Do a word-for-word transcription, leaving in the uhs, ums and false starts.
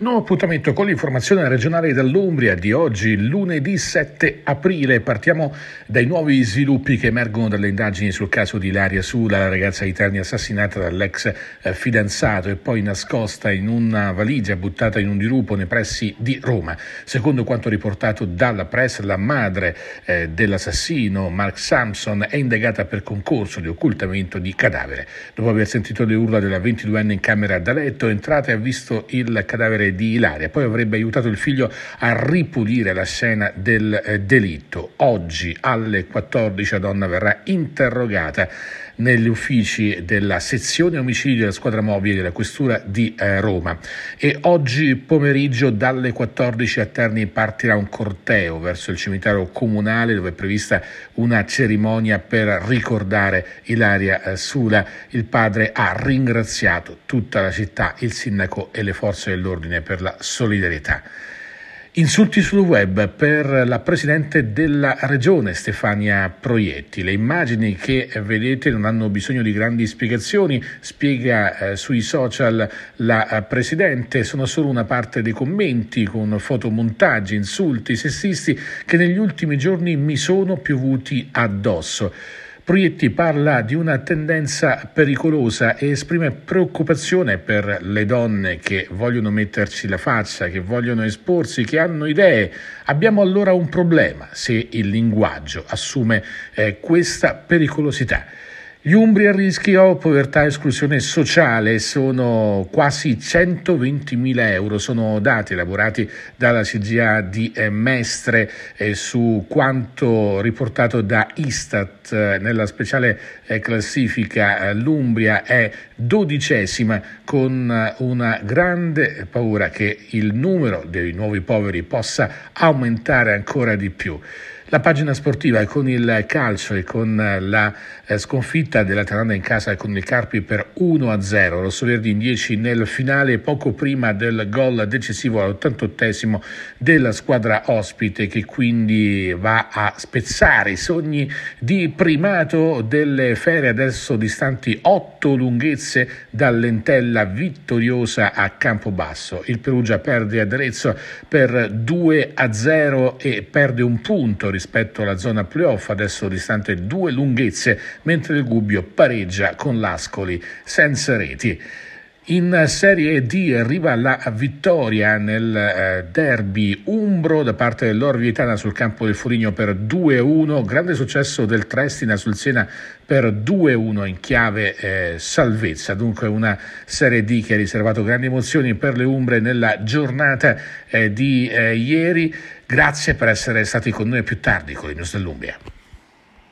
Nuovo appuntamento con l'informazione regionale dall'Umbria di oggi, lunedì sette aprile. Partiamo dai nuovi sviluppi che emergono dalle indagini sul caso di Ilaria Sula, la ragazza di Terni assassinata dall'ex eh, fidanzato e poi nascosta in una valigia buttata in un dirupo nei pressi di Roma. Secondo quanto riportato dalla press, la madre eh, dell'assassino, Mark Sampson, è indagata per concorso di occultamento di cadavere. Dopo aver sentito le urla della ventiduenne in camera da letto, è entrata e ha visto il cadavere di Ilaria, poi avrebbe aiutato il figlio a ripulire la scena del eh, delitto. Oggi alle quattordici la donna verrà interrogata negli uffici della sezione omicidi della squadra mobile della questura di eh, Roma e oggi pomeriggio dalle quattordici a Terni partirà un corteo verso il cimitero comunale dove è prevista una cerimonia per ricordare Ilaria eh, Sula. Il padre ha ringraziato tutta la città, il sindaco e le forze dell'ordine per la solidarietà. Insulti sul web per la presidente della regione Stefania Proietti. Le immagini che vedete non hanno bisogno di grandi spiegazioni, spiega eh, sui social la eh, presidente, sono solo una parte dei commenti con fotomontaggi, insulti sessisti che negli ultimi giorni mi sono piovuti addosso. Proietti parla di una tendenza pericolosa e esprime preoccupazione per le donne che vogliono metterci la faccia, che vogliono esporsi, che hanno idee. Abbiamo allora un problema se il linguaggio assume eh, questa pericolosità. Gli umbri a rischio povertà e esclusione sociale sono quasi centoventimila euro, sono dati elaborati dalla C G A di eh, Mestre eh, su quanto riportato da Istat eh, nella speciale eh, classifica. Eh, l'Umbria è dodicesima con eh, una grande paura che il numero dei nuovi poveri possa aumentare ancora di più. La pagina sportiva con il calcio e con la eh, sconfitta dell'Atalanta in casa con il Carpi per uno a zero, rossoverdì in dieci nel finale poco prima del gol decisivo all'ottantottesimo della squadra ospite che quindi va a spezzare i sogni di primato delle Fere, adesso distanti otto lunghezze dall'entella vittoriosa a Campobasso. Il Perugia perde ad Arezzo per due a zero e perde un punto rispetto alla zona playoff, adesso distante due lunghezze, mentre il Gubbio pareggia con l'Ascoli senza reti. In Serie D arriva la vittoria nel eh, derby umbro da parte dell'Orvietana sul campo del Foligno per due a uno, grande successo del Triestina sul Siena per due a uno in chiave eh, salvezza, dunque una Serie D che ha riservato grandi emozioni per le umbre nella giornata eh, di eh, ieri. Grazie per essere stati con noi più tardi con le news dell'Umbria.